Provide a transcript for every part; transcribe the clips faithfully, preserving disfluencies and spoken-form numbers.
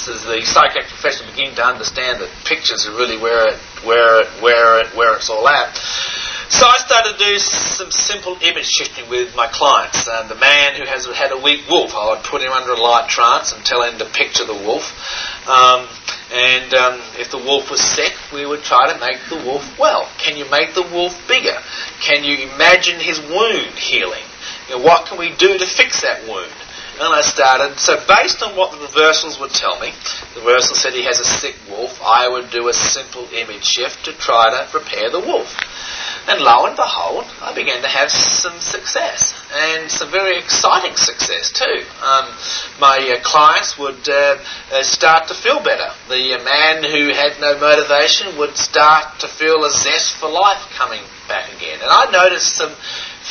as the psychiatric profession beginning to understand that pictures are really where it, where it, where it, where it's all at. So I started to do some simple image shifting with my clients. And the man who has had a weak wolf, I would put him under a light trance and tell him to picture the wolf. Um, and um, if the wolf was sick, we would try to make the wolf well. Can you make the wolf bigger? Can you imagine his wound healing? You know, what can we do to fix that wound? And I started, so based on what the reversals would tell me, the reversal said he has a sick wolf, I would do a simple image shift to try to repair the wolf. And lo and behold, I began to have some success, and some very exciting success too. Um, my uh, clients would uh, uh, start to feel better. The uh, man who had no motivation would start to feel a zest for life coming back again. And I noticed some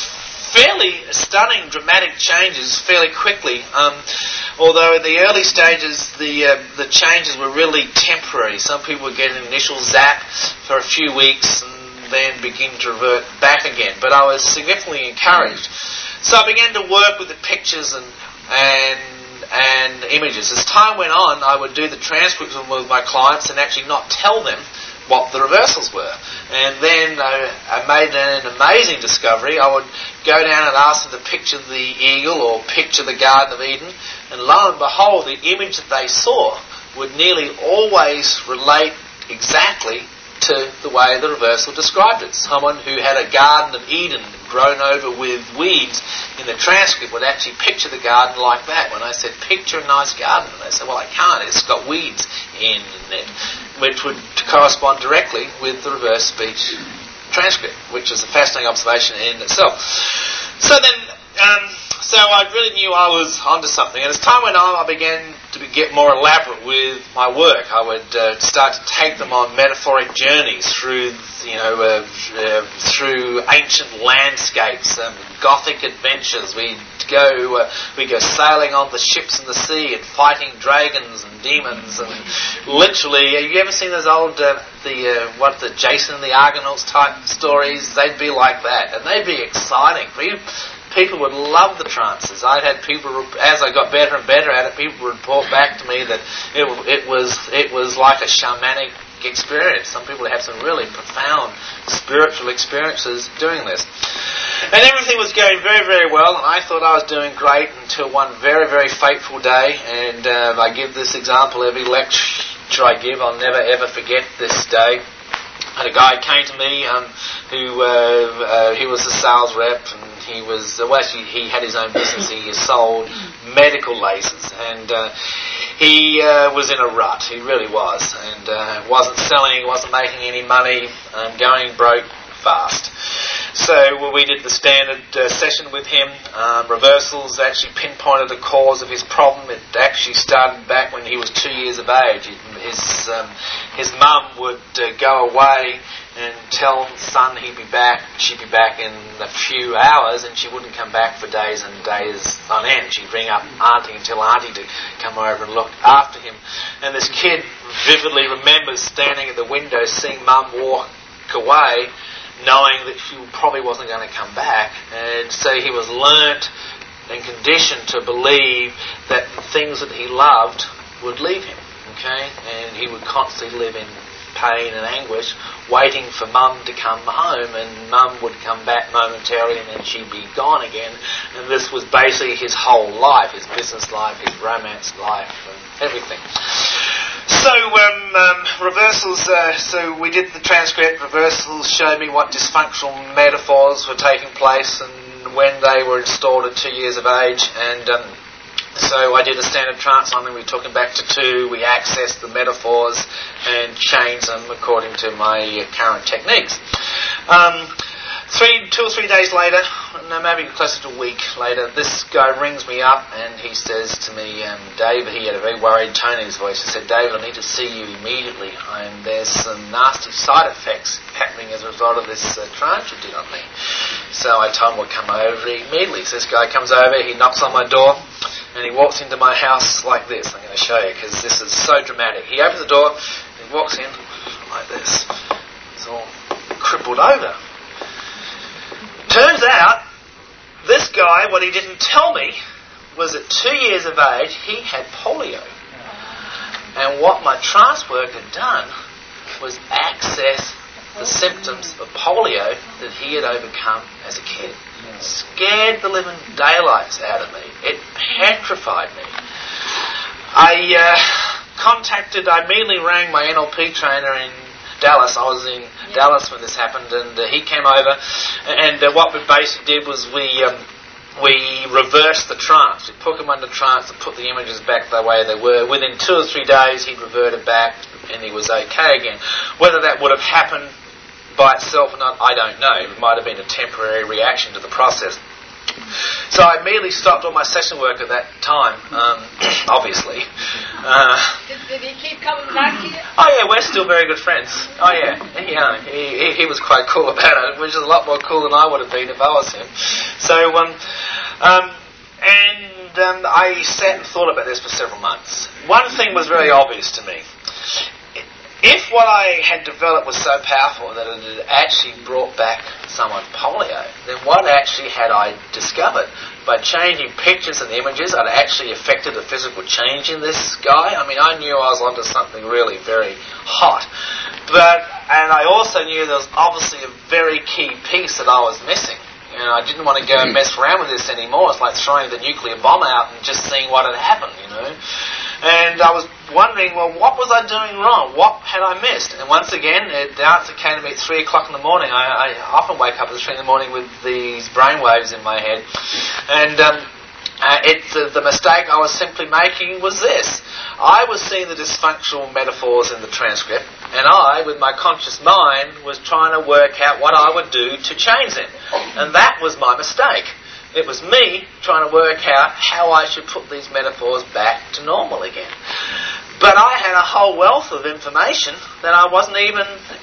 fairly stunning, dramatic changes fairly quickly. Um, although in the early stages, the uh, the changes were really temporary. Some people would get an initial zap for a few weeks and then begin to revert back again. But I was significantly encouraged. So I began to work with the pictures and and and images. As time went on, I would do the transcripts with my clients and actually not tell them what the reversals were. And then I, I made an amazing discovery. I would go down and ask them to picture the eagle or picture the Garden of Eden, and lo and behold, the image that they saw would nearly always relate exactly to the way the reversal described it. Someone who had a Garden of Eden grown over with weeds in the transcript would actually picture the garden like that. When I said, picture a nice garden, and they said, well, I can't, it's got weeds in it, which would correspond directly with the reverse speech transcript, which is a fascinating observation in itself. So then, um, so I really knew I was onto something. And as time went on, I began to get more elaborate with my work. I would uh, start to take them on metaphoric journeys through, you know, uh, uh, through ancient landscapes, um, Gothic adventures. We'd go, uh, we'd go sailing on the ships in the sea and fighting dragons and demons. And literally, have you ever seen those old, uh, the uh, what the Jason and the Argonauts type stories? They'd be like that, and they'd be exciting. People would love the trances. I'd had people, as I got better and better at it, people would report back to me that it, it was it was like a shamanic experience. Some people have some really profound spiritual experiences doing this. And everything was going very, very well, and I thought I was doing great until one very, very fateful day. And uh, I give this example every lecture I give. I'll never, ever forget this day. And a guy came to me um, who uh, uh, he was a sales rep, and he was well, actually he had his own business. He sold medical lasers, and uh, he uh, was in a rut. He really was, and uh, wasn't selling, wasn't making any money, um, going broke fast. So well, we did the standard uh, session with him. Um, reversals actually pinpointed the cause of his problem. It actually started back when he was two years of age. His um, his mum would uh, go away and tell the son he'd be back, she'd be back in a few hours, and she wouldn't come back for days and days on end. She'd ring up Auntie and tell Auntie to come over and look after him. And this kid vividly remembers standing at the window, seeing Mum walk away, knowing that she probably wasn't going to come back. And so he was learnt and conditioned to believe that the things that he loved would leave him. Okay? And he would constantly live in pain and anguish, waiting for Mum to come home, and Mum would come back momentarily and then she'd be gone again. And this was basically his whole life, his business life, his romance life, and everything. So, um, um, reversals, uh, so we did the transcript. Reversals showed me what dysfunctional metaphors were taking place and when they were installed at two years of age. And um, so I did a standard trance on them. We took them back to two. We accessed the metaphors and changed them according to my current techniques. Um, Three, two or three days later, no, maybe closer to a week later, this guy rings me up and he says to me, um, Dave, he had a very worried tone in his voice. He said, Dave, I need to see you immediately. I'm, there's some nasty side effects happening as a result of this uh, trance you did on me. So I told him, well, come over immediately. So this guy comes over, he knocks on my door, and he walks into my house like this. I'm going to show you because this is so dramatic. He opens the door, and he walks in like this. It's all crippled over. Turns out, this guy, what he didn't tell me, was at two years of age, he had polio. And what my trance work had done was access the symptoms of polio that he had overcome as a kid. It scared the living daylights out of me. It petrified me. I uh, contacted, I immediately rang my N L P trainer in Dallas. I was in yeah. Dallas when this happened, and uh, he came over, and uh, what we basically did was we um, we reversed the trance. We put him under trance and put the images back the way they were. Within two or three days, he'd reverted back, and he was okay again. Whether that would have happened by itself or not, I don't know. It might have been a temporary reaction to the process. So I immediately stopped all my session work at that time, um, obviously. Uh, did, did he keep coming back to you? Oh yeah, we're still very good friends. Oh yeah, he, uh, he, he was quite cool about it, which is a lot more cool than I would have been if I was him. So, um, um, and um, I sat and thought about this for several months. One thing was very obvious to me. If what I had developed was so powerful that it had actually brought back someone polio, then what actually had I discovered? By changing pictures and images, I'd actually affected a physical change in this guy. I mean, I knew I was onto something really very hot. But, and I also knew there was obviously a very key piece that I was missing. You know, I didn't want to go and mess around with this anymore. It's like throwing the nuclear bomb out and just seeing what had happened, you know. And I was wondering, well, what was I doing wrong? What had I missed? And once again, it, the answer came to me at three o'clock in the morning. I, I often wake up at three in the morning with these brain waves in my head. And um, uh, it, uh, the mistake I was simply making was this. I was seeing the dysfunctional metaphors in the transcript, and I, with my conscious mind, was trying to work out what I would do to change them. And that was my mistake. It was me trying to work out how I should put these metaphors back to normal again. But I had a whole wealth of information that I wasn't even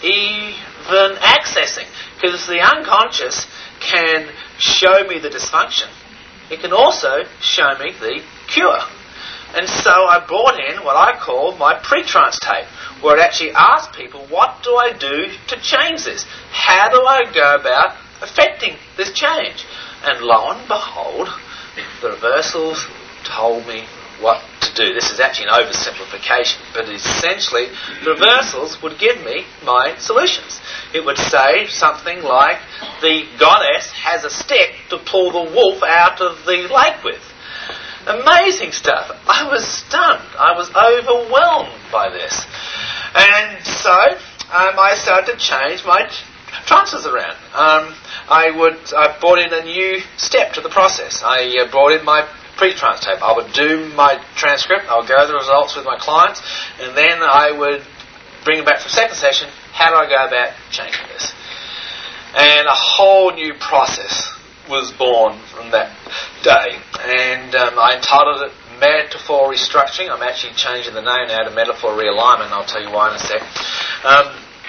even accessing. Because the unconscious can show me the dysfunction. It can also show me the cure. And so I brought in what I call my pre-trance tape, where it actually asked people, what do I do to change this? How do I go about affecting this change? And lo and behold, the reversals told me what to do. This is actually an oversimplification, but essentially the reversals would give me my solutions. It would say something like, the goddess has a stick to pull the wolf out of the lake with. Amazing stuff. I was stunned. I was overwhelmed by this. And so um, I started to change my trances around. Um, I would I brought in a new step to the process. I uh, brought in my pre-trance tape. I would do my transcript. I would go over the results with my clients, and then I would bring them back for second session. How do I go about changing this? And a whole new process was born from that day, and um, I entitled it Metaphor Restructuring. I'm actually changing the name now to Metaphor Realignment. I'll tell you why in a sec. Um,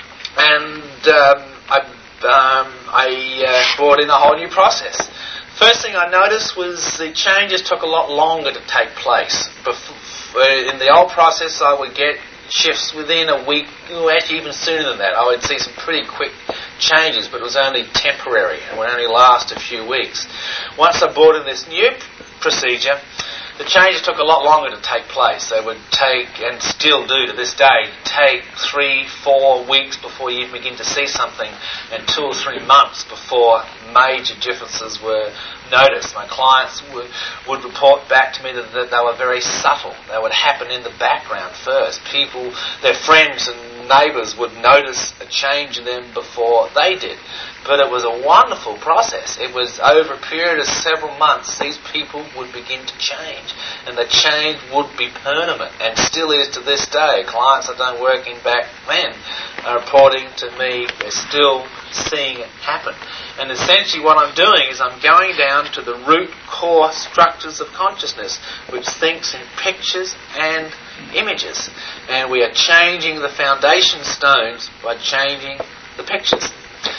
and um, I, um, I uh, brought in a whole new process. First thing I noticed was the changes took a lot longer to take place. Before, in the old process, I would get shifts within a week, or actually even sooner than that. I would see some pretty quick changes, but it was only temporary and would only last a few weeks. Once I brought in this new procedure, the changes took a lot longer to take place. They would take, and still do to this day, take three, four weeks before you even begin to see something, and two or three months before major differences were noticed. My clients would, would report back to me that, that they were very subtle. They would happen in the background first. People, their friends and neighbours would notice a change in them before they did. But it was a wonderful process. It was over a period of several months, these people would begin to change. And the change would be permanent, and still is to this day. Clients I've done working back then are reporting to me they're still seeing it happen. And essentially what I'm doing is I'm going down to the root core structures of consciousness, which thinks in pictures and images. And we are changing the foundation stones by changing the pictures.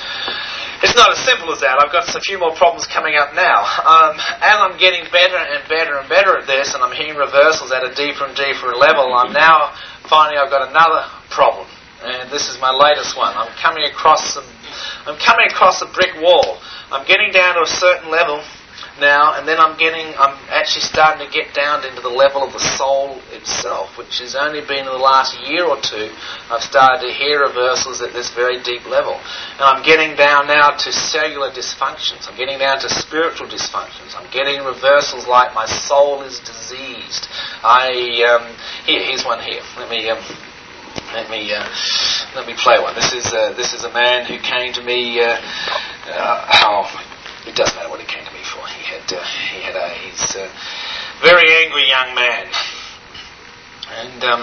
It's not as simple as that. I've got a few more problems coming up now. Um, as I'm getting better and better and better at this, and I'm hitting reversals at a deeper and deeper level, I'm now finding I've got another problem. And this is my latest one. I'm coming across some, I'm coming across a brick wall. I'm getting down to a certain level, now, and then I'm getting, I'm actually starting to get down into the level of the soul itself, which has only been in the last year or two. I've started to hear reversals at this very deep level. And I'm getting down now to cellular dysfunctions. I'm getting down to spiritual dysfunctions. I'm getting reversals like my soul is diseased. I, um, here, here's one here. Let me, um, Let me uh, let me play one. This is uh, this is a man who came to me. Uh, uh, oh, it doesn't matter what he came to me for. He had uh, he had a he's a very angry young man, and um,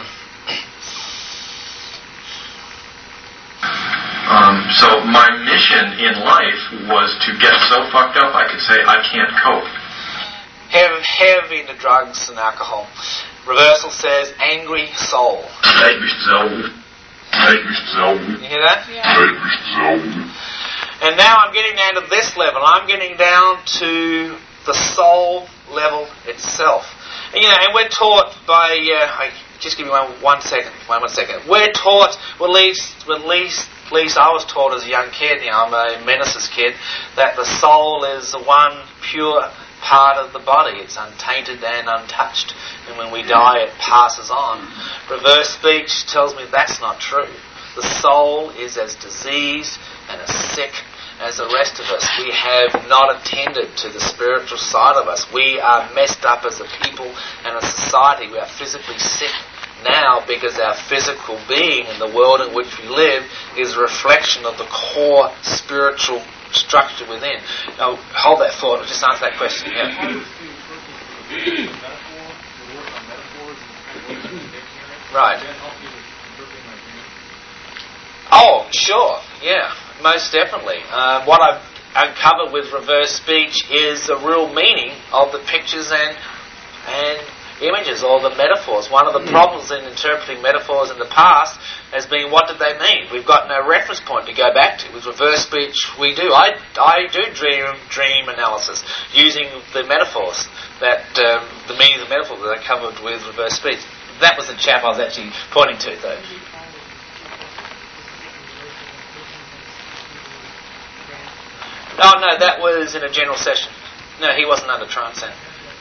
um, so my mission in life was to get so fucked up I could say I can't cope. Heavy, heavy into drugs and alcohol. Reversal says angry soul. Angry soul. Angry soul. You hear that? Yeah. Angry soul. And now I'm getting down to this level. I'm getting down to the soul level itself. And, you know, and we're taught by. Uh, I, just give me one one second. One one second. We're taught, well, at least, at least, at least I was taught as a young kid. You know, I'm a Meneses kid, that the soul is the one pure part of the body. It's untainted and untouched, and when we die it passes on. Reverse speech tells me that's not true. The soul is as diseased and as sick as the rest of us. We have not attended to the spiritual side of us. We are messed up as a people and a society. We are physically sick now because our physical being in the world in which we live is a reflection of the core spiritual structure within. Now, hold that thought. I'll just answer that question. Yeah. Right. Oh, sure. Yeah, most definitely. Uh, what I've uncovered with reverse speech is the real meaning of the pictures and and images or the metaphors. One of the problems in interpreting metaphors in the past has been, what did they mean? We've got no reference point to go back to. With reverse speech, we do. I, I do dream dream analysis using the metaphors, that um, the meaning of the metaphors that I covered with reverse speech. That was the chap I was actually pointing to, though. Oh, no, that was in a general session. No, he wasn't under trance then.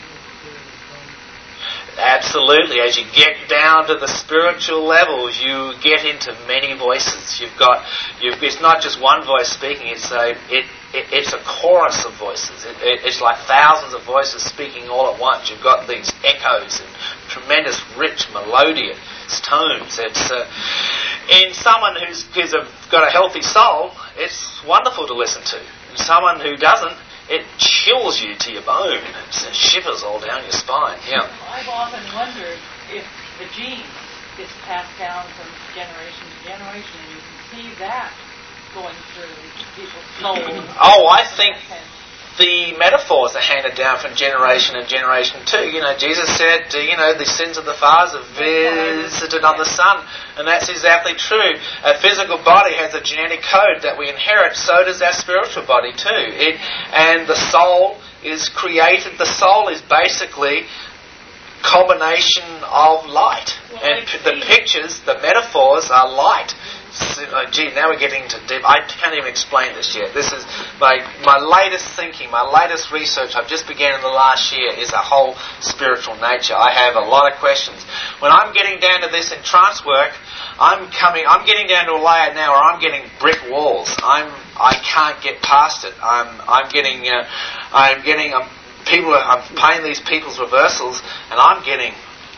Absolutely. As you get down to the spiritual levels, you get into many voices. You've got, you've, it's not just one voice speaking. It's a, it, it it's a chorus of voices. It, it, it's like thousands of voices speaking all at once. You've got these echoes and tremendous, rich, melodious tones. It's uh, in someone who's, who's a, got a healthy soul. It's wonderful to listen to. In someone who doesn't, it chills you to your bone. It shivers all down your spine. Yeah. I've often wondered if the gene is passed down from generation to generation, and you can see that going through people's souls. Oh, I think the metaphors are handed down from generation and generation too. You know, Jesus said, uh, you know, the sins of the fathers are visited on the son, and that's exactly true. A physical body has a genetic code that we inherit, so does our spiritual body too. It, and the soul is created, the soul is basically combination of light. Well, and p- the pictures, the metaphors are light. Oh, gee, now we're getting into deep. I can't even explain this yet. This is my my latest thinking, my latest research I've just began in the last year is a whole spiritual nature. I have a lot of questions. When I'm getting down to this in trance work, I'm coming. I'm getting down to a layer now where I'm getting brick walls. I'm I can't get past it. I'm I'm getting uh, I'm getting um, people. Are, I'm playing these people's reversals, and I'm getting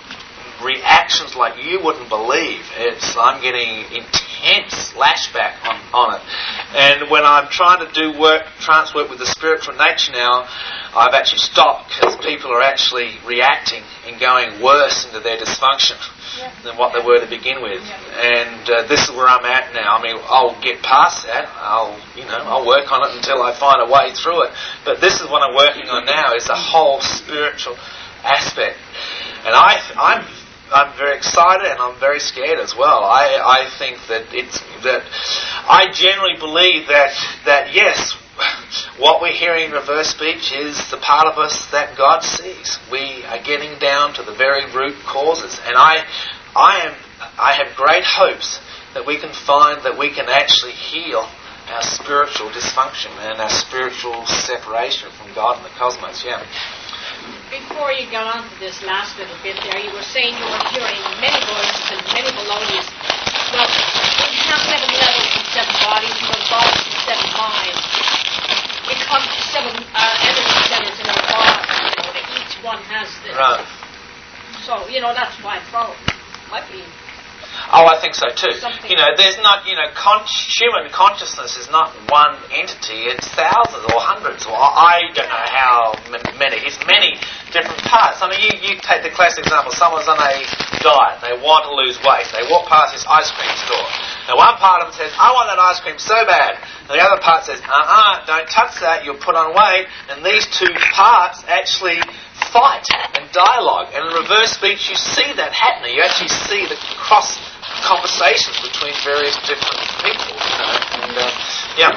reactions like you wouldn't believe. It's I'm getting intense lashback on, on it. And when I'm trying to do work, trance work with the spiritual nature now, I've actually stopped because people are actually reacting and going worse into their dysfunction yeah. than what they were to begin with. Yeah. And uh, this is where I'm at now. I mean, I'll get past that. I'll, you know, I'll work on it until I find a way through it. But this is what I'm working on now, is the whole spiritual aspect. And I, I'm I'm very excited and I'm very scared as well. I, I think that it's that I generally believe that that yes, what we're hearing in reverse speech is the part of us that God sees. We are getting down to the very root causes, and I I am I have great hopes that we can find that we can actually heal our spiritual dysfunction and our spiritual separation from God and the cosmos. Yeah. Before you got on to this last little bit there, you were saying you were hearing many voices and many melodies. Well, we have seven levels and seven bodies, and those bodies and seven minds. We come to seven uh, energy centers in our body. You know, that each one has this. Right. So, you know, that's why I thought might be. Oh, I think so too. Something. You know, there's not, you know, con- human consciousness is not one entity. It's thousands or hundreds, or I don't know how m- many. It's many different parts. I mean, you, you take the classic example. Someone's on a diet. They want to lose weight. They walk past this ice cream store. Now, one part of them says, I want that ice cream so bad. And the other part says, uh-uh, don't touch that. You'll put on weight. And these two parts actually fight and dialogue. And in reverse speech, you see that happening. You actually see the cross conversations between various different people, you know, and uh, yeah.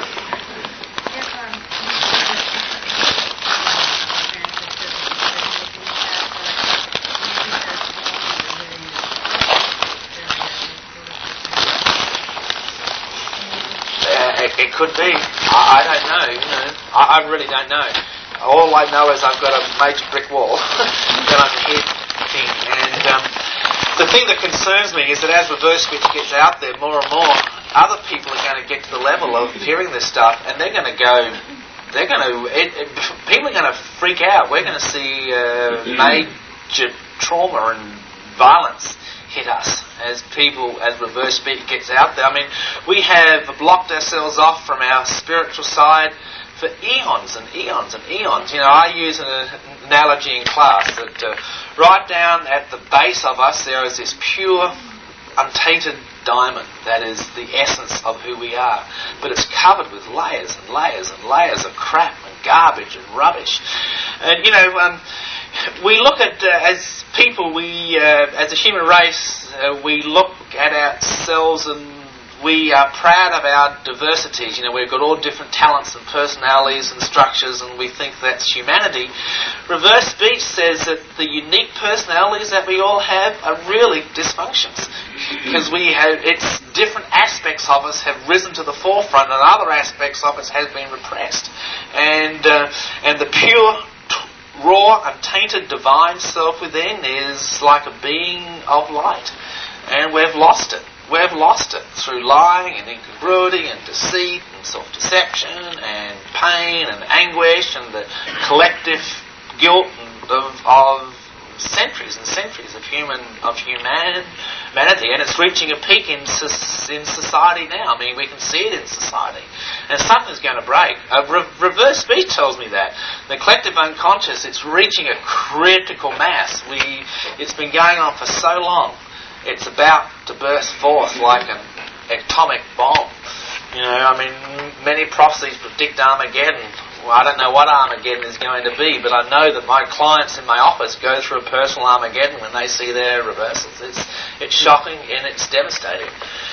Uh, it, it could be. I, I don't know, you know. I, I really don't know. All I know is I've got a major brick wall that I'm hitting, and um, the thing that concerns me is that as reverse speech gets out there more and more, other people are going to get to the level of hearing this stuff, and they're going to go, they're going to, it, it, people are going to freak out. We're going to see uh, major trauma and violence hit us as people, as reverse speech gets out there. I mean, we have blocked ourselves off from our spiritual side for eons and eons and eons. You know, I use an analogy in class that uh, right down at the base of us there is this pure, untainted diamond that is the essence of who we are. But it's covered with layers and layers and layers of crap and garbage and rubbish. And, you know, um, we look at, uh, as people, we, uh, as a human race, uh, we look at ourselves and we are proud of our diversities. You know, we've got all different talents and personalities and structures, and we think that's humanity. Reverse speech says that the unique personalities that we all have are really dysfunctions, because we have, it's different aspects of us have risen to the forefront, and other aspects of us have been repressed. And uh, and the pure, t- raw, untainted divine self within is like a being of light, and we've lost it. We've lost it through lying and incongruity and deceit and self-deception and pain and anguish and the collective guilt of, of centuries and centuries of human of human, humanity, and it's reaching a peak in in society now. I mean, we can see it in society, and something's going to break. Uh, re- reverse speech tells me that the collective unconscious, it's reaching a critical mass. We it's been going on for so long. It's about to burst forth like an atomic bomb. You know, I mean, many prophecies predict Armageddon. Well, I don't know what Armageddon is going to be, but I know that my clients in my office go through a personal Armageddon when they see their reversals. It's, it's shocking and it's devastating.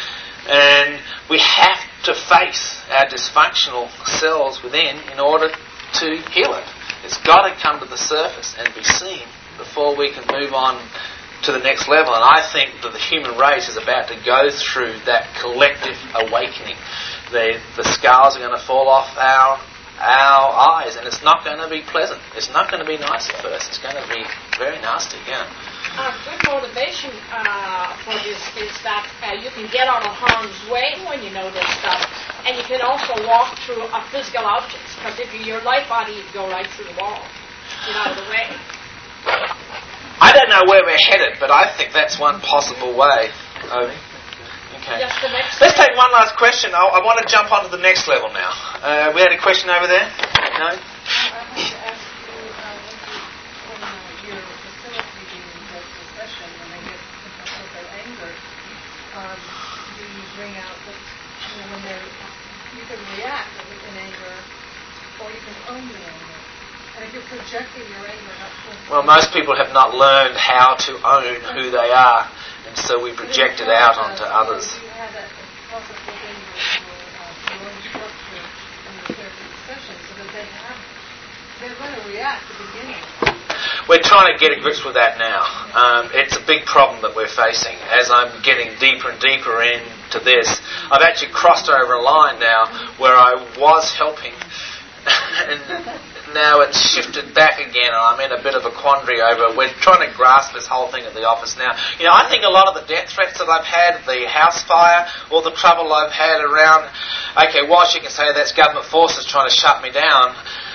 And we have to face our dysfunctional selves within in order to heal it. It's got to come to the surface and be seen before we can move on to the next level. And I think that the human race is about to go through that collective awakening. The, the scales are going to fall off our our eyes, and it's not going to be pleasant. It's not going to be nice at first. It's going to be very nasty, yeah. A good motivation uh, for this is that uh, you can get out of harm's way when you know this stuff, and you can also walk through a physical objects, because if you're your light body, you go right through the wall. Get out of the way. I don't know where we're headed, but I think that's one possible way. Oh, okay. Just the next Let's take one last question. I, I want to jump onto the next level now. Uh, we had a question over there? No? I want to ask you, uh, when, uh, you're facilitating the session, when they get with their anger, um, do you bring out that, you know, when they're, you can react in anger, or you can own the anger. And if you're projecting your anger, well, most people have not learned how to own who they are, and so we project it out onto others. You have that process within your own structure in the therapy session, so that they have, they're going to react at the beginning. we're trying to get a grips with that now. Um, it's a big problem that we're facing. As I'm getting deeper and deeper into this, I've actually crossed over a line now where I was helping, and now it's shifted back again, and I'm in a bit of a quandary over. We're trying to grasp this whole thing at the office now. You know, I think a lot of the death threats that I've had, the house fire, all the trouble I've had around. Okay, whilst you can say that's government forces trying to shut me down,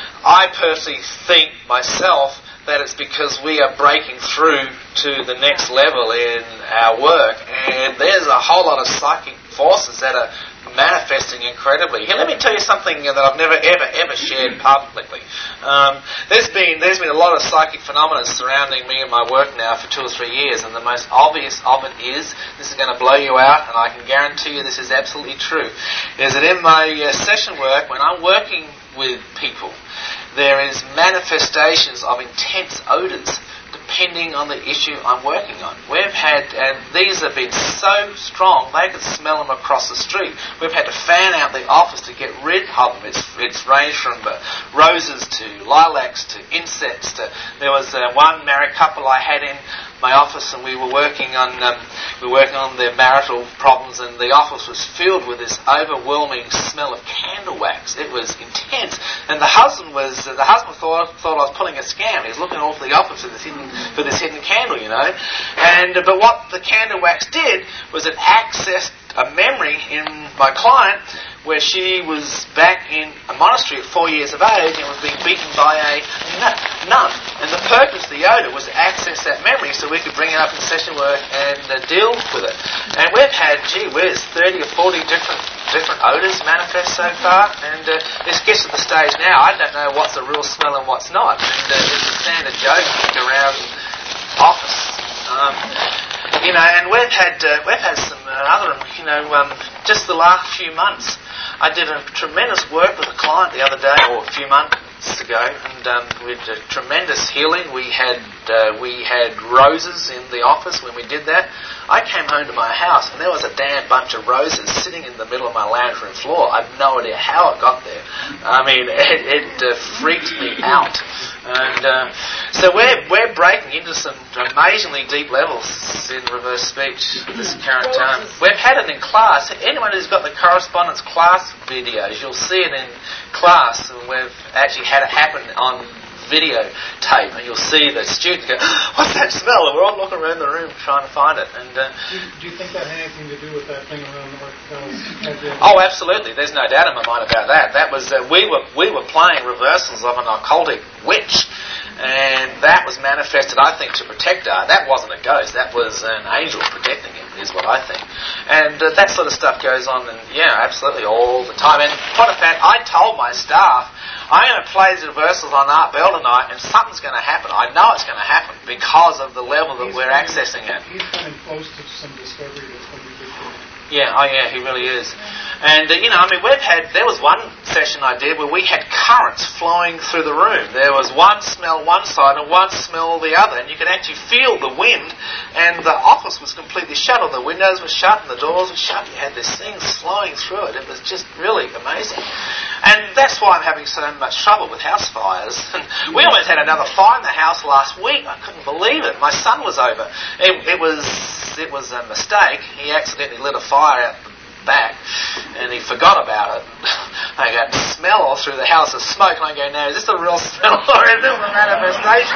I personally think myself that it's because we are breaking through to the next level in our work, and there's a whole lot of psychic forces that are manifesting incredibly. Here, let me tell you something that I've never ever ever shared publicly. Um, there's been there's been a lot of psychic phenomena surrounding me and my work now for two or three years, and the most obvious of it is, this is going to blow you out, and I can guarantee you this is absolutely true, is that in my uh, session work, when I'm working with people, there is manifestations of intense odours depending on the issue I'm working on. We've had, and these have been so strong, they could smell them across the street. We've had to fan out the office to get rid of them. It's, it's ranged from uh, roses to lilacs to insects. To, there was uh, one married couple I had in my office, and we were working on um, we were working on their marital problems, and the office was filled with this overwhelming smell of candle wax. It was intense, and the husband was uh, the husband thought thought I was pulling a scam. He was looking all for the office for this hidden for this hidden candle, you know. And uh, but what the candle wax did was it accessed a memory in my client where she was back in a monastery at four years of age and was being beaten by a nun. And the purpose of the odour was to access that memory so we could bring it up in session work and uh, deal with it. And we've had, gee whiz, thirty or forty different different odours manifest so far, and uh, this gets to the stage now, I don't know what's a real smell and what's not. And uh, it's a standard joke around office. Um, you know, and we've had uh, we've had some uh, other, you know, um, just the last few months. I did a tremendous work with a client the other day, or a few months ago, and um, we did a tremendous healing. We had uh, we had roses in the office when we did that. I came home to my house and there was a damn bunch of roses sitting in the middle of my lounge room floor. I have no idea how it got there. I mean, it, it uh, freaked me out. And uh, so we're we're breaking into some amazingly deep levels in reverse speech at this current time. We've had it in class. Anyone who's got the correspondence class videos, you'll see it in class, and we've actually had it happen on videotape, and you'll see the students go, "What's that smell?" And we're all looking around the room trying to find it. And uh, do, you, do you think that had anything to do with that thing around the orthodox? Oh, absolutely. There's no doubt in my mind about that. That was uh, we were we were playing reversals of an occultic witch, and that was manifested, I think, to protect her. That wasn't a ghost. That was an angel protecting him, is what I think. And uh, that sort of stuff goes on, and yeah, absolutely all the time. And point of fact, I told my staff, I'm going to play the reversals on Art Bell tonight, and something's going to happen. I know it's going to happen because of the level that he's we're coming, accessing it. He's coming close to some discovery that's going to be good for him. Yeah, oh yeah, he really is. And, uh, you know, I mean, we've had, there was one session I did where we had currents flowing through the room. There was one smell one side and one smell the other, and you could actually feel the wind, and the office was completely shut, all the windows were shut and the doors were shut. You had this thing flowing through it. It was just really amazing. And that's why I'm having so much trouble with house fires. And we almost had another fire in the house last week. I couldn't believe it. My son was over. It, it was it was a mistake. He accidentally lit a fire out the back, and he forgot about it. I got smell all through the house of smoke, and I go, "Now, is this a real smell or is it a manifestation?"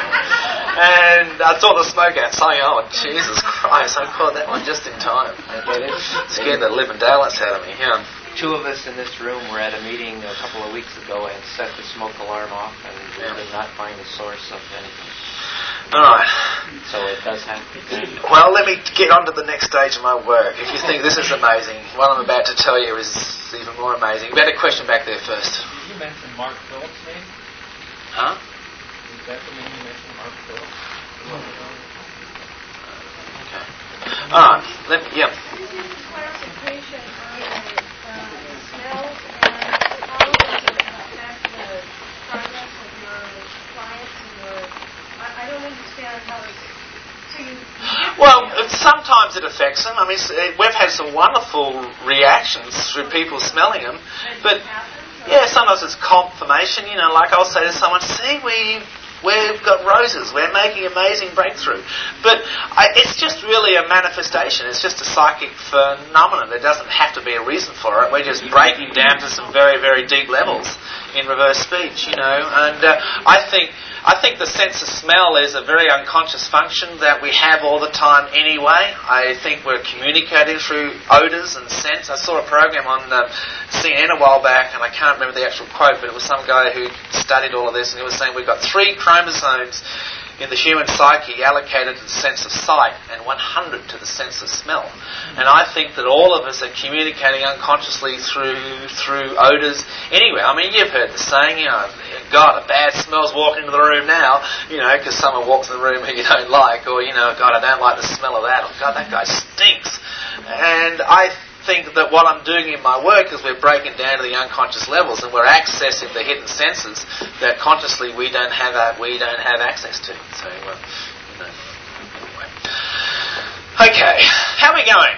And I saw the smoke outside. Oh, Jesus Christ! I caught that one just in time. It scared the living daylights out of me. Yeah. Two of us in this room were at a meeting a couple of weeks ago and set the smoke alarm off, and we yeah. did not find the source of anything. All right. So it does happen. Well, let me get on to the next stage of my work. If you think this is amazing, what I'm about to tell you is even more amazing. You had a question back there first. Did you mention Mark Phillips' name? Huh? Is that the name you mentioned, Mark Phillips? Okay. All right. Let me, yeah. Could you give clarification on the uh, smell and how does it affect the progress of your clients and your... I, I don't understand how it's... So you, you well, it, sometimes it affects them. I mean, it, we've had some wonderful reactions through people smelling them, but yeah, sometimes it's confirmation. You know, like I'll say to someone, "See, we We've got roses. We're making amazing breakthrough. But I, it's just really a manifestation. It's just a psychic phenomenon. There doesn't have to be a reason for it. We're just breaking down to some very, very deep levels in reverse speech, you know. And uh, I think I think the sense of smell is a very unconscious function that we have all the time anyway. I think we're communicating through odours and scents. I saw a program on uh, C N N a while back, and I can't remember the actual quote, but it was some guy who studied all of this, and he was saying we've got three chromosomes in the human psyche allocated to the sense of sight and one hundred to the sense of smell. And I think that all of us are communicating unconsciously through through odours anyway. I mean, you've heard the saying, you know, God, a bad smell's walking into the room now, you know, because someone walks in the room who you don't like, or, you know, God, I don't like the smell of that, or God, that guy stinks. And I think that what I'm doing in my work is we're breaking down to the unconscious levels, and we're accessing the hidden senses that consciously we don't have a, we don't have access to. So, uh, you know, anyway. Okay, how are we going?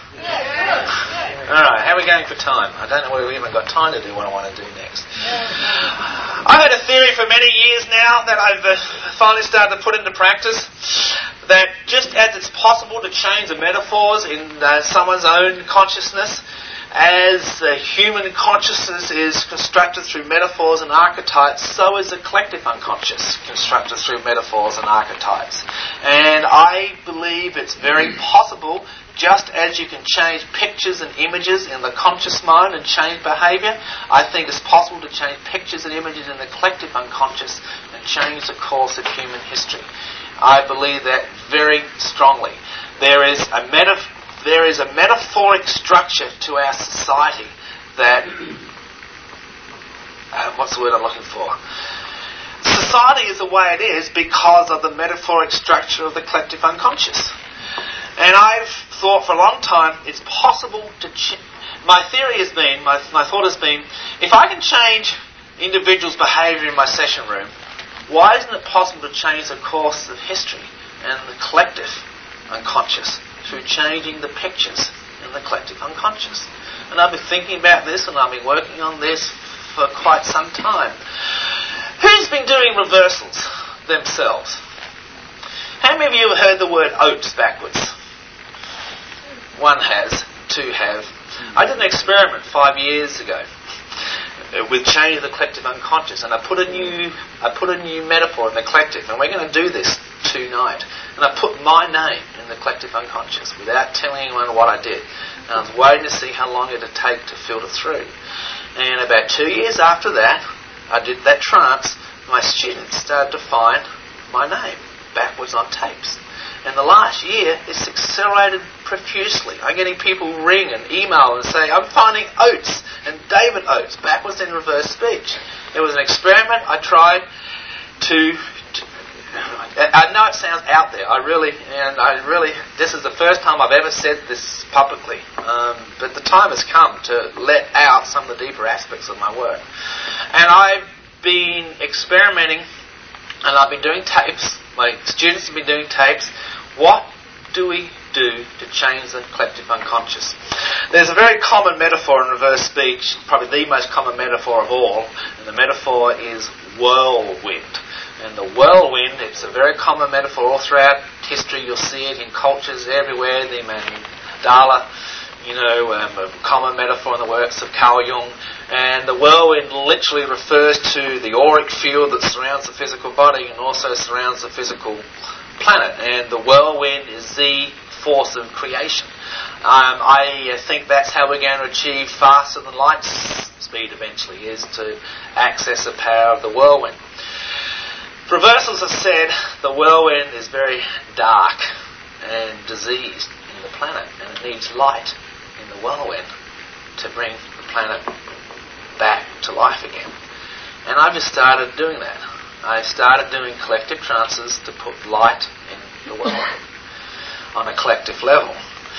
All right, how are we going for time? I don't know whether we even got time to do what I want to do next. I've had a theory for many years now that I've uh, finally started to put into practice, that just as it's possible to change the metaphors in uh, someone's own consciousness, as the human consciousness is constructed through metaphors and archetypes, so is the collective unconscious constructed through metaphors and archetypes. And I believe it's very possible, just as you can change pictures and images in the conscious mind and change behaviour, I think it's possible to change pictures and images in the collective unconscious and change the course of human history. I believe that very strongly. There is a meta- there is a metaphoric structure to our society that... Uh, what's the word I'm looking for? Society is the way it is because of the metaphoric structure of the collective unconscious. And I've thought for a long time it's possible to... Ch- my theory has been, my, my thought has been, if I can change individuals' behaviour in my session room, why isn't it possible to change the course of history and the collective unconscious through changing the pictures in the collective unconscious? And I've been thinking about this, and I've been working on this for quite some time. Who's been doing reversals themselves? How many of you have heard the word oats backwards? One has, two have. I did an experiment five years ago with changing the collective unconscious, and I put a new I put a new metaphor in the collective, and we're going to do this tonight. And I put my name in the collective unconscious without telling anyone what I did. And I was waiting to see how long it would take to filter through. And about two years after that, I did that trance, my students started to find my name backwards on tapes. And the last year, it's accelerated profusely. I'm getting people ring and email and say, I'm finding Oates and David Oates backwards in reverse speech. It was an experiment I tried to... to I know it sounds out there. I really, and I really, this is the first time I've ever said this publicly. Um, but the time has come to let out some of the deeper aspects of my work. And I've been experimenting, and I've been doing tapes. My students have been doing tapes. What do we do to change the collective unconscious? There's a very common metaphor in reverse speech, probably the most common metaphor of all, and the metaphor is whirlwind. And the whirlwind, it's a very common metaphor all throughout history. You'll see it in cultures everywhere. The mandala, you know, um, a common metaphor in the works of Carl Jung. And the whirlwind literally refers to the auric field that surrounds the physical body and also surrounds the physical planet. And the whirlwind is the force of creation. Um, I think that's how we're going to achieve faster than light speed eventually, is to access the power of the whirlwind. Reversals have said the whirlwind is very dark and diseased in the planet, and it needs light in the whirlwind to bring the planet back to life again. And I've just started doing that. I started doing collective trances to put light in the whirlwind on a collective level.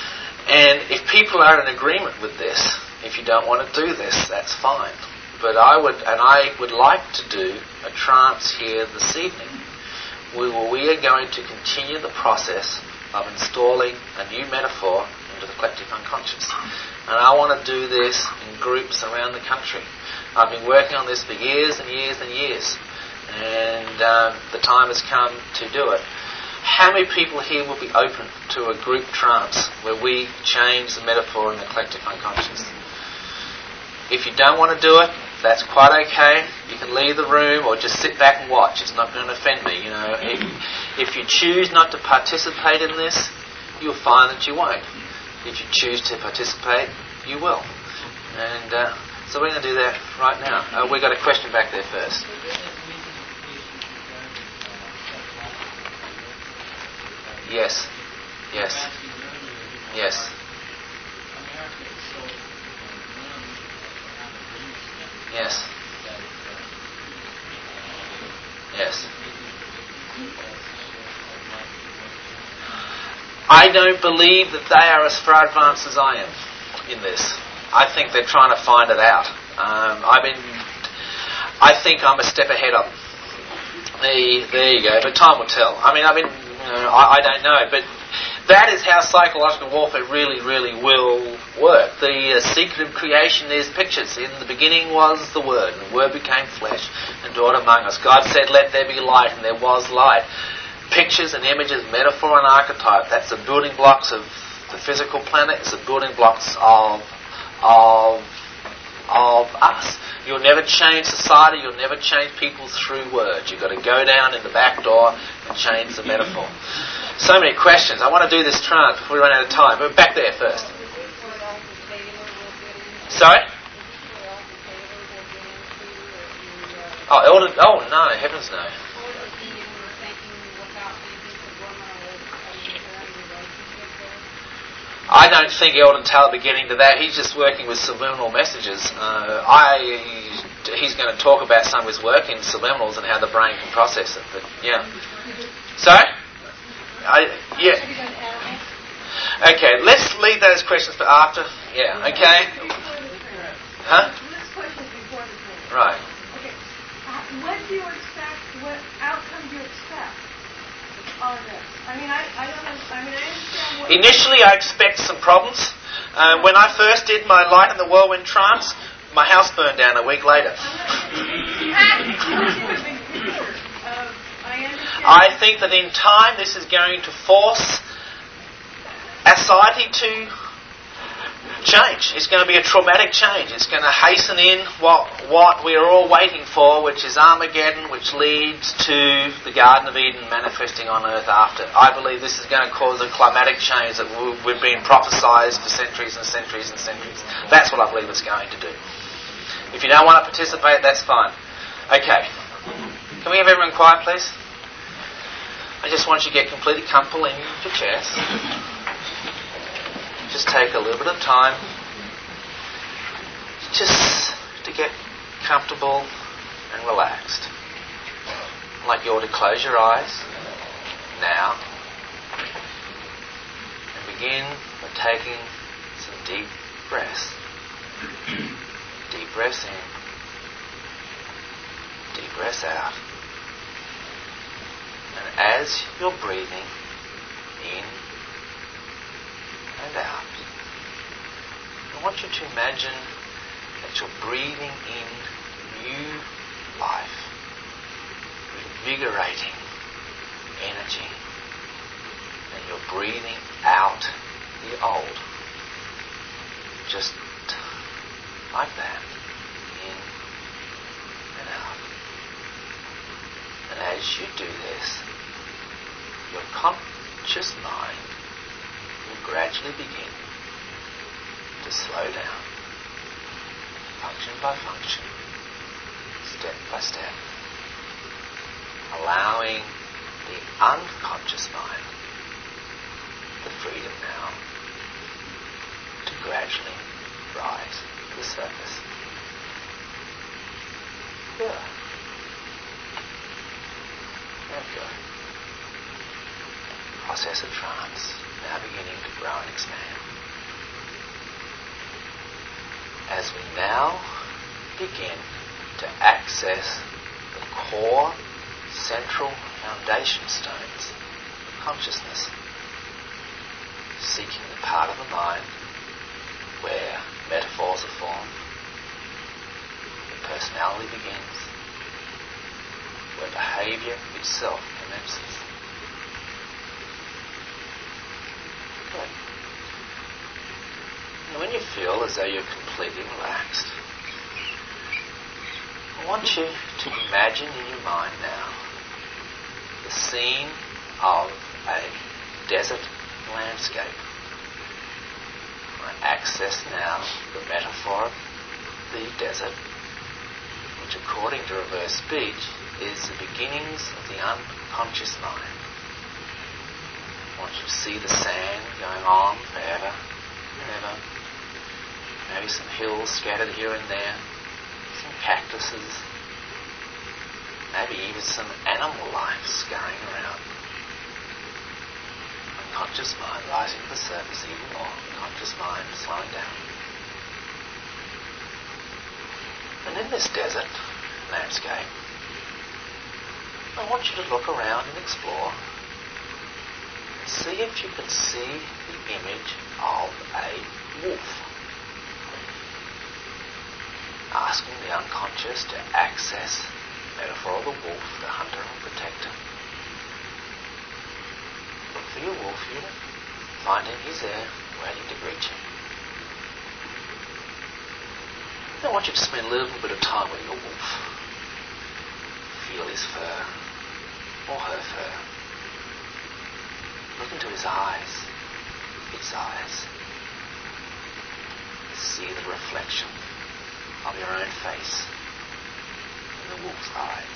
And if people are in agreement with this, if you don't want to do this, that's fine. But I would, and I would like to do a trance here this evening. We, will, we are going to continue the process of installing a new metaphor into the collective unconscious. And I want to do this in groups around the country. I've been working on this for years and years and years. and um, the time has come to do it. How many people here will be open to a group trance where we change the metaphor in the collective unconscious? If you don't want to do it, that's quite okay. You can leave the room or just sit back and watch. It's not going to offend me. You know, if, if you choose not to participate in this, you'll find that you won't. If you choose to participate, you will. And uh, so we're going to do that right now. Uh, we've got a question back there first. Yes. Yes. Yes. Yes. Yes. I don't believe that they are as far advanced as I am in this. I think they're trying to find it out. Um, I mean, I think I'm a step ahead of them. There, there you go. But time will tell. I mean, I mean, you know, I, I don't know, but that is how psychological warfare really, really will work. The uh, secret of creation is pictures. In the beginning was the Word, and the Word became flesh and dwelt among us. God said, "Let there be light," and there was light. Pictures and images, metaphor and archetype. That's the building blocks of the physical planet. It's the building blocks of of of us. You'll never change society. You'll never change people through words. You've got to go down in the back door and change the metaphor. So many questions. I want to do this trance before we run out of time. But back there first. Sorry? Oh, Eldon. Oh no, heavens no. I don't think Eldon Taylor will be getting to that. He's just working with subliminal messages. Uh, I, he's going to talk about some of his work in subliminals and how the brain can process it. But yeah. Sorry? I, yeah. Okay, let's leave those questions for after. Yeah. Okay. Huh? Right. Okay. What do you expect? What outcome do you expect on this? I mean, I, I don't. I mean, I understand what. Initially, I expect some problems. Uh, when I first did my Light in the Whirlwind trance, my house burned down a week later. I think that in time, this is going to force our society to change. It's going to be a traumatic change. It's going to hasten in what what we are all waiting for, which is Armageddon, which leads to the Garden of Eden manifesting on earth after. I believe this is going to cause a climatic change that we've been prophesied for centuries and centuries and centuries. That's what I believe it's going to do. If you don't want to participate, that's fine. Okay. Can we have everyone quiet, please? I just want you to get completely comfortable in your chairs. Just take a little bit of time just to get comfortable and relaxed. I'd like you all to close your eyes now and begin by taking some deep breaths. Deep breaths in, deep breaths out. And as you're breathing in and out, I want you to imagine that you're breathing in new life, invigorating energy, and you're breathing out the old, just like that, in and out. And as you do this, your conscious mind will gradually begin to slow down, function by function, step by step, allowing the unconscious mind the freedom now to gradually rise to the surface. Good. Very good. Process of trance now beginning to grow and expand. As we now begin to access the core, central foundation stones of consciousness, seeking the part of the mind where metaphors are formed, the personality begins, where behaviour itself commences. Good. And when you feel as though you're completely relaxed, I want you to imagine in your mind now the scene of a desert landscape. I access now the metaphor of the desert, which according to reverse speech is the beginnings of the unconscious mind. I want you to see the sand going on forever and ever. Maybe some hills scattered here and there, some cactuses, maybe even some animal life scurrying around. Unconscious mind rising to the surface even more. Conscious mind slowing down. And in this desert landscape, I want you to look around and explore and see if you can see the image of a wolf. Asking the unconscious to access the metaphor of the wolf, the hunter and protector. Look for your wolf unit. Find him, he's there, waiting to greet you. I want you to spend a little bit of time with your wolf. Feel his fur, or her fur. Look into his eyes, its eyes. See the reflection of your own face in the wolf's eyes.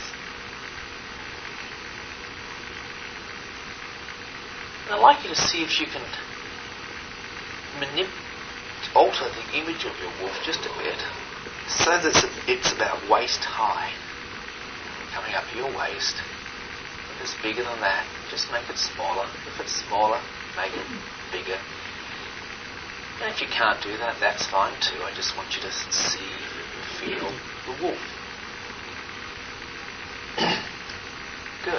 And I'd like you to see if you can manip- alter the image of your wolf just a bit so that it's about waist high, coming up your waist. If it's bigger than that, just make it smaller. If it's smaller, make it bigger. And if you can't do that, that's fine too. I just want you to see, feel the wolf. Good.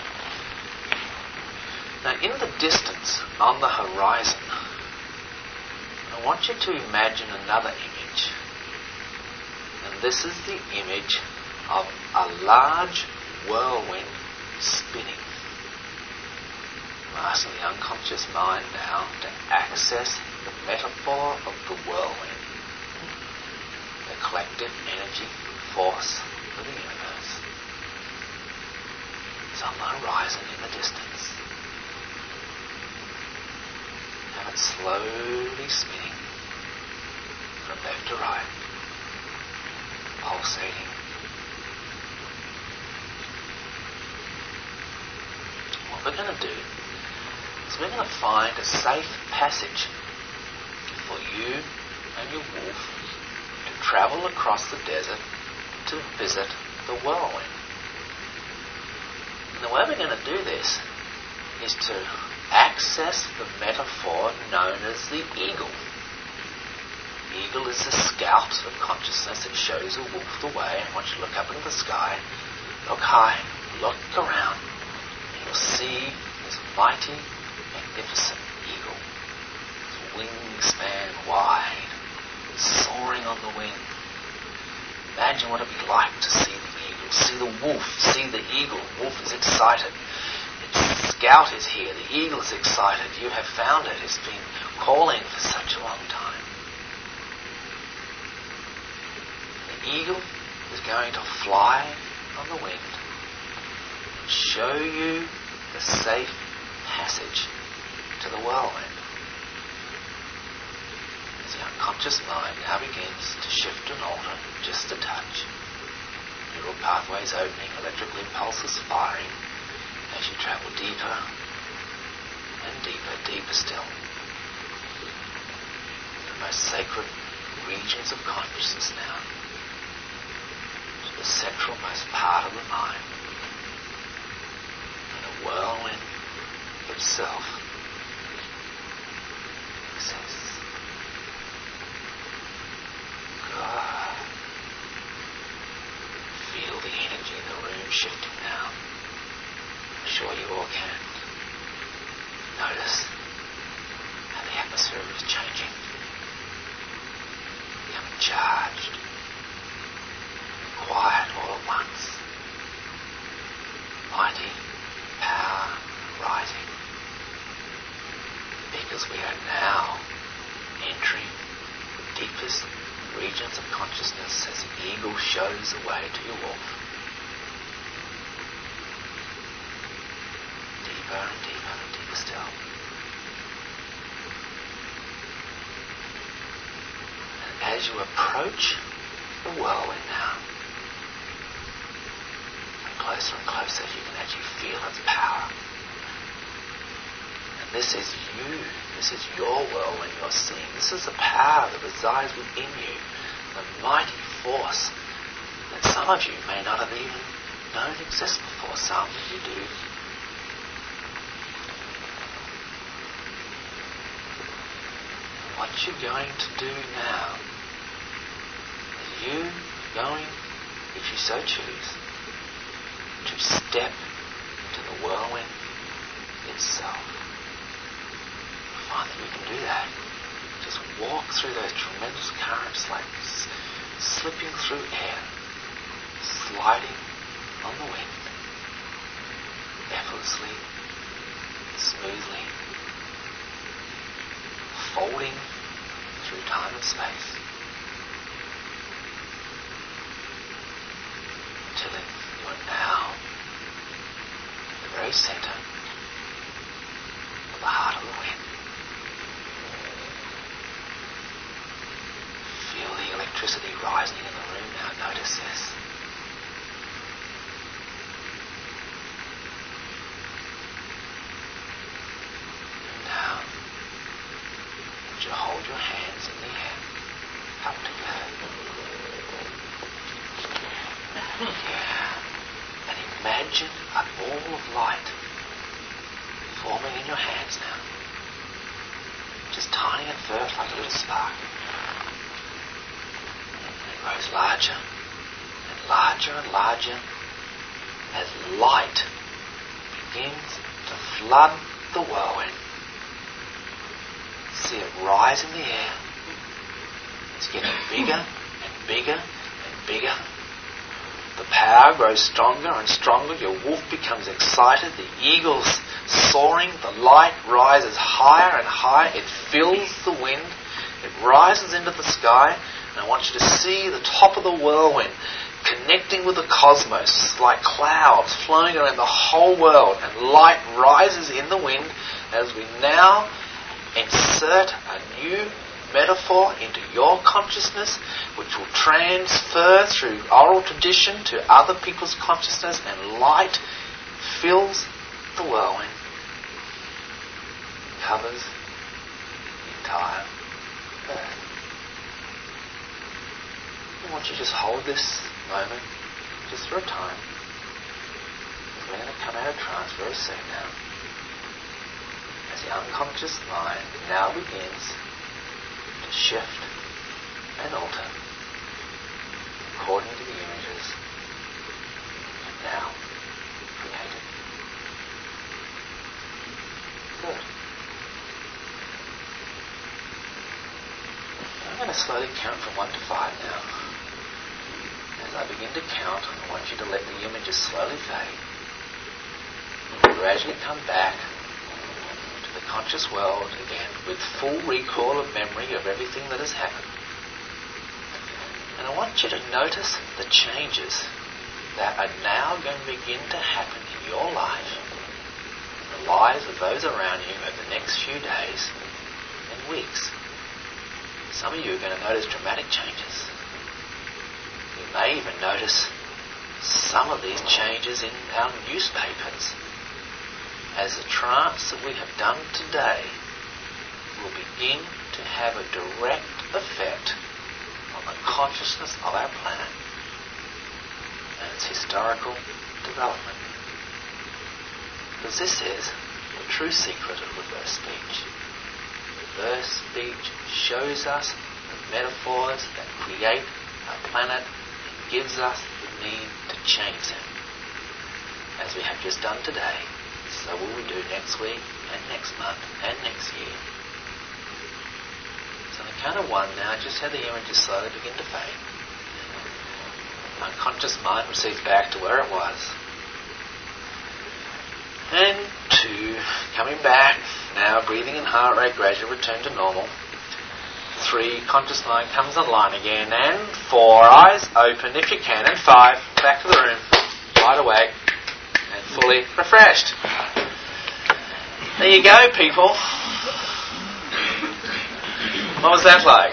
Now, in the distance, on the horizon, I want you to imagine another image. And this is the image of a large whirlwind spinning. I'm asking the unconscious mind now to access the metaphor of the whirlwind, the collective energy force of the universe. It's on the horizon in the distance. Have it slowly spinning from left to right, pulsating. What we're going to do is we're going to find a safe passage for you and your wolf to travel across the desert to visit the whirlwind. And the way we're going to do this is to access the metaphor known as the eagle. The eagle is the scout of consciousness that shows a wolf the way. I want you to look up into the sky, look high, look around, and you'll see this mighty, magnificent eagle. Its wings span wide, soaring on the wind. Imagine what it'd be like to see the eagle, see the wolf, see the eagle. Wolf is excited. Its scout is here. The eagle is excited. You have found it. It's been calling for such a long time. The eagle is going to fly on the wind and show you the safe passage to the whirlwind. As the unconscious mind now begins to shift and alter just a touch, neural pathways opening, electrical impulses firing, as you travel deeper and deeper, deeper still, the most sacred regions of consciousness now, to the central most part of the mind, and the whirlwind itself exists. God. Feel the energy in the room shifting now. I'm sure you all can. Notice how the atmosphere is changing, becoming charged, quiet all at once. deepest regions of consciousness as the eagle shows the way to your wolf. Deeper and deeper and deeper still. And as you approach the whirlwind now, and closer and closer, you can actually feel its power. And this is you. This is your whirlwind you're seeing. This is the power that resides within you, the mighty force that some of you may not have even known exists before. Some you do. What you're going to do now is you going, if you so choose, to step into the whirlwind itself. Find that you can do that. Just walk through those tremendous currents like s- slipping through air, sliding on the wind, effortlessly, smoothly, folding through time and space, until you are now in the very center of the heart of the wind. Feel the electricity rising in the room now. Notice this. And now, would you hold your hands in the air, up together? Yeah. And imagine a ball of light forming in your hands now. Just tiny at first, like a little spark. Grows larger and larger and larger as light begins to flood the whirlwind. See it rise in the air. It's getting bigger and bigger and bigger. The power grows stronger and stronger. Your wolf becomes excited. The eagle's soaring. The light rises higher and higher. It fills the wind. It rises into the sky. And I want you to see the top of the whirlwind connecting with the cosmos like clouds flowing around the whole world, and light rises in the wind as we now insert a new metaphor into your consciousness, which will transfer through oral tradition to other people's consciousness, and light fills the whirlwind, covers the entire earth. I want you to just hold this moment just for a time. We're going to come out of trance very soon now. As the unconscious mind now begins to shift and alter according to the images now created. Good. I'm going to slowly count from one to five now. As I begin to count, I want you to let the images slowly fade. And gradually come back to the conscious world again with full recall of memory of everything that has happened. And I want you to notice the changes that are now going to begin to happen in your life, in the lives of those around you over the next few days and weeks. Some of you are going to notice dramatic changes. You may even notice some of these changes in our newspapers, as the trance that we have done today will begin to have a direct effect on the consciousness of our planet and its historical development. Because this is the true secret of reverse speech. Reverse speech shows us the metaphors that create our planet and gives us the need to change them. As we have just done today, so will we do next week and next month and next year. So on the count of one now, just have the images slowly begin to fade. Unconscious mind recedes back to where it was. And two, coming back, now breathing and heart rate gradually return to normal. three, conscious mind comes online again, and four, eyes open if you can, and five, back to the room, wide awake, and fully refreshed. There you go, people. What was that like?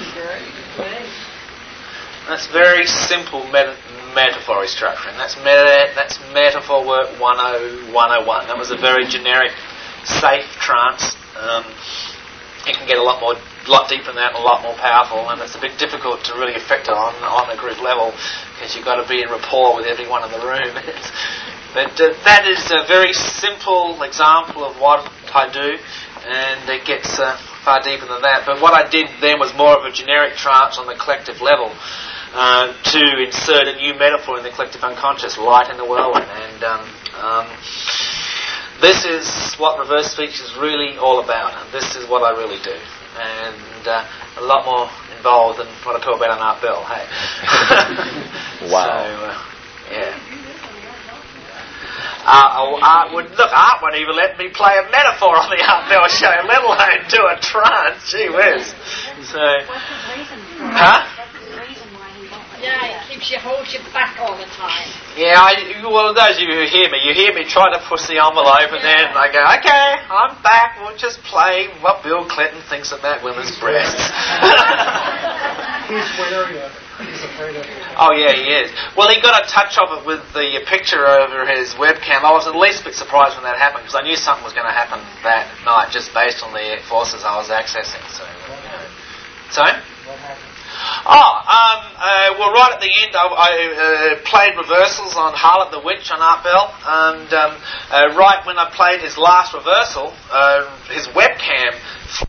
That's very simple meta- metaphor structuring. That's meta- that's metaphor work one oh one. That was a very generic, safe trance. Um, it can get a lot more, lot deeper than that, and a lot more powerful, and it's a bit difficult to really affect it on on a group level because you've got to be in rapport with everyone in the room. But uh, that is a very simple example of what I do, and it gets uh, far deeper than that. But what I did then was more of a generic trance on the collective level. Uh, to insert a new metaphor in the collective unconscious, light in the whirlwind. And um, um, this is what reverse speech is really all about. And this is what I really do. And uh, a lot more involved than what I talk about on Art Bell, hey? Wow. So, uh, yeah. Uh, oh, Art would, look, Art wouldn't even let me play a metaphor on the Art Bell show, let alone do a trance. Gee whiz. So, What's the reason for huh? Yeah, it keeps you, holds you back all the time. Yeah, I, well, those of you who hear me, you hear me try to push the envelope, and then I go, okay, I'm back, we'll just play what Bill Clinton thinks about women's breasts. He's wary of it. He's afraid of it. Oh, yeah, he is. Well, he got a touch of it with the picture over his webcam. I was at least a bit surprised when that happened, because I knew something was going to happen that night, just based on the forces I was accessing. So, you know. Sorry? What happened? Oh, um, uh, well, right at the end, I, I uh, played reversals on Harlot the Witch on Art Bell, and um, uh, right when I played his last reversal, uh, his webcam